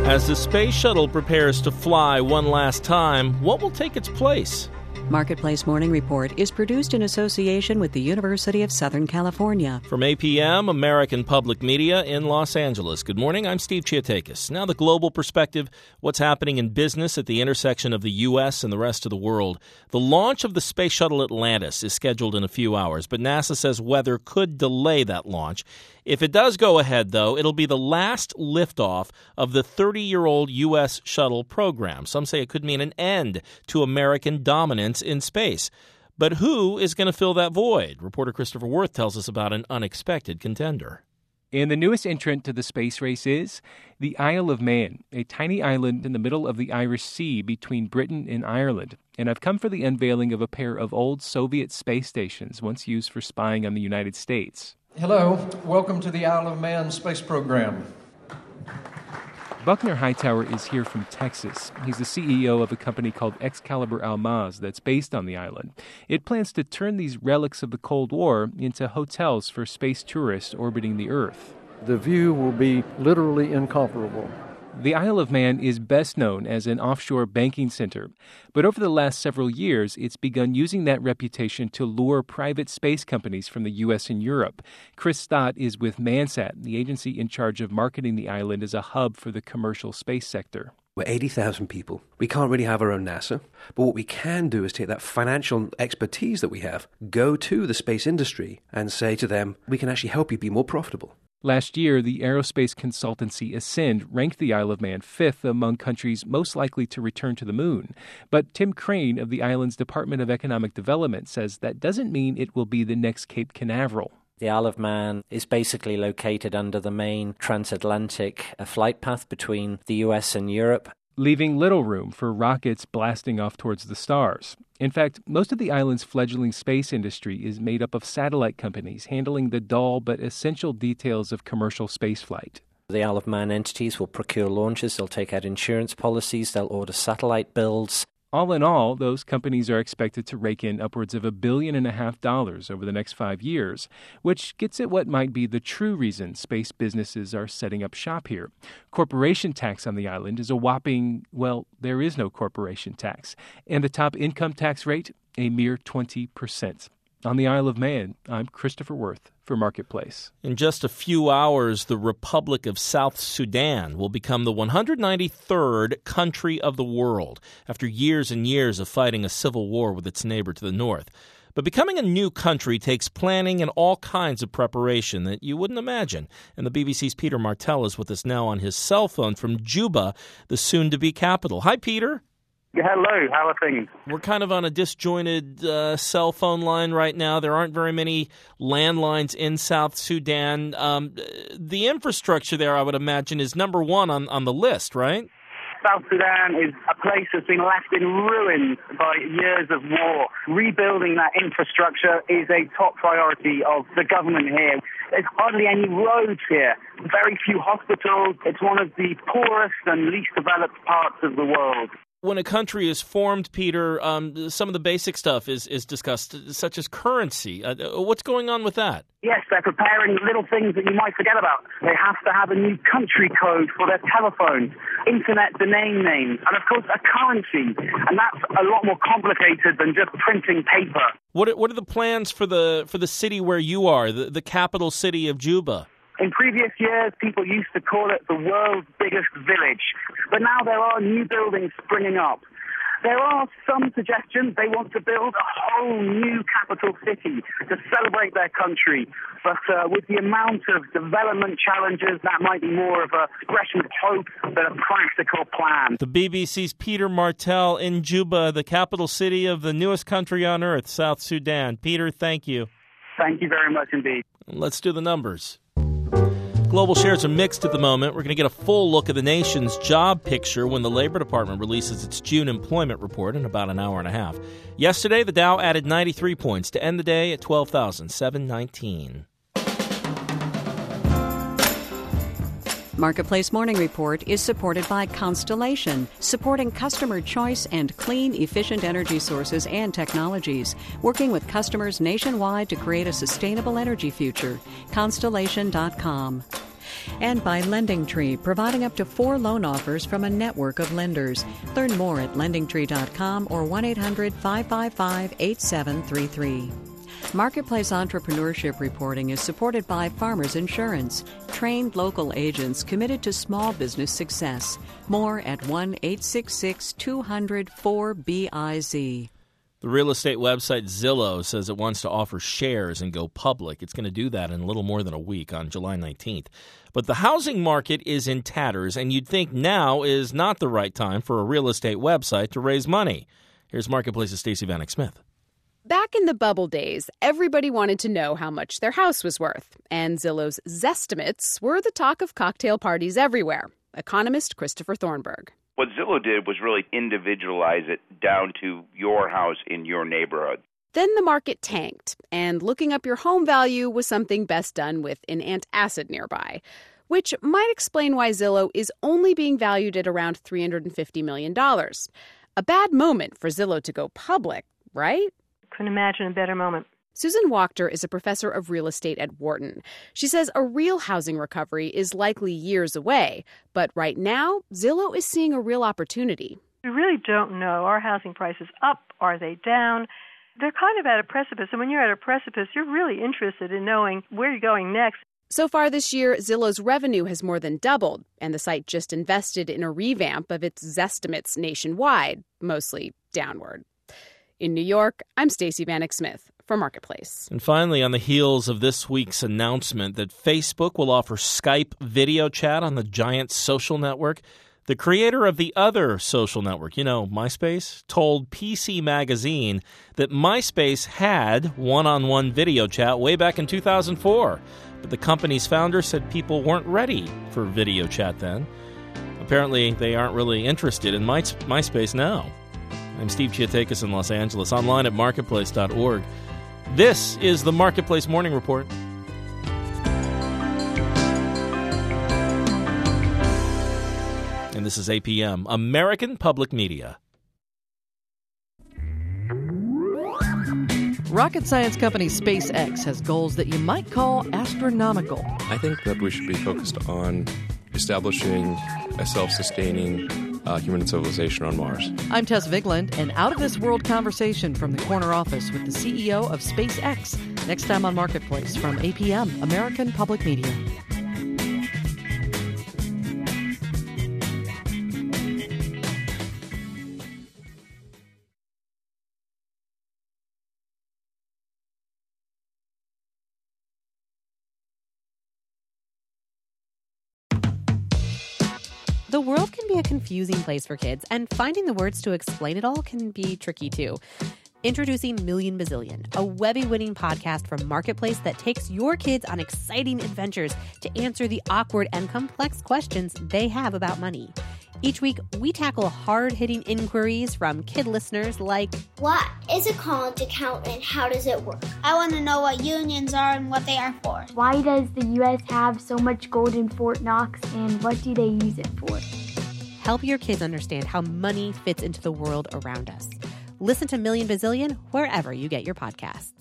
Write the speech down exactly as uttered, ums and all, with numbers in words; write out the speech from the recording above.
As the space shuttle prepares to fly one last time, what will take its place? Marketplace Morning Report is produced in association with the University of Southern California. From A P M, American Public Media in Los Angeles. Good morning, I'm Steve Chiatakis. Now the global perspective, what's happening in business at the intersection of the U S and the rest of the world. The launch of the Space Shuttle Atlantis is scheduled in a few hours, but NASA says weather could delay that launch. If it does go ahead, though, it'll be the last liftoff of the thirty-year-old U S shuttle program. Some say it could mean an end to American dominance in space. But who is going to fill that void? Reporter Christopher Worth tells us about an unexpected contender. And the newest entrant to the space race is the Isle of Man, a tiny island in the middle of the Irish Sea between Britain and Ireland. And I've come for the unveiling of a pair of old Soviet space stations once used for spying on the United States. Hello, welcome to the Isle of Man space program. Buckner Hightower is here from Texas. He's the C E O of a company called Excalibur Almaz that's based on the island. It plans to turn these relics of the Cold War into hotels for space tourists orbiting the Earth. The view will be literally incomparable. The Isle of Man is best known as an offshore banking center, but over the last several years, it's begun using that reputation to lure private space companies from the U S and Europe. Chris Stott is with Mansat, the agency in charge of marketing the island as a hub for the commercial space sector. We're eighty thousand people. We can't really have our own NASA, but what we can do is take that financial expertise that we have, go to the space industry and say to them, we can actually help you be more profitable. Last year, the aerospace consultancy Ascend ranked the Isle of Man fifth among countries most likely to return to the moon. But Tim Crane of the island's Department of Economic Development says that doesn't mean it will be the next Cape Canaveral. The Isle of Man is basically located under the main transatlantic flight path between the U S and Europe, leaving little room for rockets blasting off towards the stars. In fact, most of the island's fledgling space industry is made up of satellite companies handling the dull but essential details of commercial spaceflight. The Isle of Man entities will procure launches, they'll take out insurance policies, they'll order satellite builds. All in all, those companies are expected to rake in upwards of a billion and a half dollars over the next five years, which gets at what might be the true reason space businesses are setting up shop here. Corporation tax on the island is a whopping, well, there is no corporation tax. And the top income tax rate, a mere twenty percent. On the Isle of Man, I'm Christopher Worth for Marketplace. In just a few hours, the Republic of South Sudan will become the one hundred ninety-third country of the world after years and years of fighting a civil war with its neighbor to the north. But becoming a new country takes planning and all kinds of preparation that you wouldn't imagine. And the B B C's Peter Martell is with us now on his cell phone from Juba, the soon-to-be capital. Hi, Peter. Hello, how are things? We're kind of on a disjointed uh, cell phone line right now. There aren't very many landlines in South Sudan. Um, the infrastructure there, I would imagine, is number one on, on the list, right? South Sudan is a place that's been left in ruins by years of war. Rebuilding that infrastructure is a top priority of the government here. There's hardly any roads here, very few hospitals. It's one of the poorest and least developed parts of the world. When a country is formed, Peter, um, some of the basic stuff is, is discussed, such as currency. Uh, what's going on with that? Yes, they're preparing little things that you might forget about. They have to have a new country code for their telephones, internet domain names, and, of course, a currency. And that's a lot more complicated than just printing paper. What are, what are the plans for the for the city where you are, the, the capital city of Juba? In previous years, people used to call it the world's biggest village, but now there are new buildings springing up. There are some suggestions they want to build a whole new capital city to celebrate their country, but uh, with the amount of development challenges, that might be more of a expression of hope than a practical plan. The B B C's Peter Martell in Juba, the capital city of the newest country on earth, South Sudan. Peter, thank you. Thank you very much indeed. Let's do the numbers. Global shares are mixed at the moment. We're going to get a full look at the nation's job picture when the Labor Department releases its June employment report in about an hour and a half. Yesterday, the Dow added ninety-three points to end the day at twelve thousand seven hundred nineteen. Marketplace Morning Report is supported by Constellation, supporting customer choice and clean, efficient energy sources and technologies, working with customers nationwide to create a sustainable energy future. Constellation dot com. And by LendingTree, providing up to four loan offers from a network of lenders. Learn more at lending tree dot com or one eight hundred five five five eight seven three three. Marketplace entrepreneurship reporting is supported by Farmers Insurance, trained local agents committed to small business success. More at one eight six six two hundred four B I Z. The real estate website Zillow says it wants to offer shares and go public. It's going to do that in a little more than a week on July nineteenth. But the housing market is in tatters, and you'd think now is not the right time for a real estate website to raise money. Here's Marketplace's Stacey Vanek Smith. Back in the bubble days, everybody wanted to know how much their house was worth, and Zillow's Zestimates were the talk of cocktail parties everywhere. Economist Christopher Thornburg. What Zillow did was really individualize it down to your house in your neighborhood. Then the market tanked, and looking up your home value was something best done with an antacid nearby, which might explain why Zillow is only being valued at around three hundred fifty million dollars. A bad moment for Zillow to go public, right? Couldn't imagine a better moment. Susan Wachter is a professor of real estate at Wharton. She says a real housing recovery is likely years away, but right now, Zillow is seeing a real opportunity. We really don't know. Are housing prices up? Are they down? They're kind of at a precipice, and when you're at a precipice, you're really interested in knowing where you're going next. So far this year, Zillow's revenue has more than doubled, and the site just invested in a revamp of its Zestimates nationwide, mostly downward. In New York, I'm Stacey Vanek Smith for Marketplace. And finally, on the heels of this week's announcement that Facebook will offer Skype video chat on the giant social network, the creator of the other social network, you know, MySpace, told P C Magazine that MySpace had one-on-one video chat way back in two thousand four. But the company's founder said people weren't ready for video chat then. Apparently, they aren't really interested in My- MySpace now. I'm Steve Chiatakis in Los Angeles, online at marketplace dot org. This is the Marketplace Morning Report. And this is A P M, American Public Media. Rocket science company SpaceX has goals that you might call astronomical. I think that we should be focused on establishing a self-sustaining uh, human civilization on Mars. I'm Tess Vigland, an out-of-this-world conversation from the corner office with the C E O of SpaceX. Next time on Marketplace from A P M, American Public Media. The world can be a confusing place for kids, and finding the words to explain it all can be tricky too. Introducing Million Bazillion, a Webby-winning podcast from Marketplace that takes your kids on exciting adventures to answer the awkward and complex questions they have about money. Each week, we tackle hard-hitting inquiries from kid listeners like, what is a college account and how does it work? I want to know what unions are and what they are for. Why does the U S have so much gold in Fort Knox and what do they use it for? Help your kids understand how money fits into the world around us. Listen to Million Bazillion wherever you get your podcasts.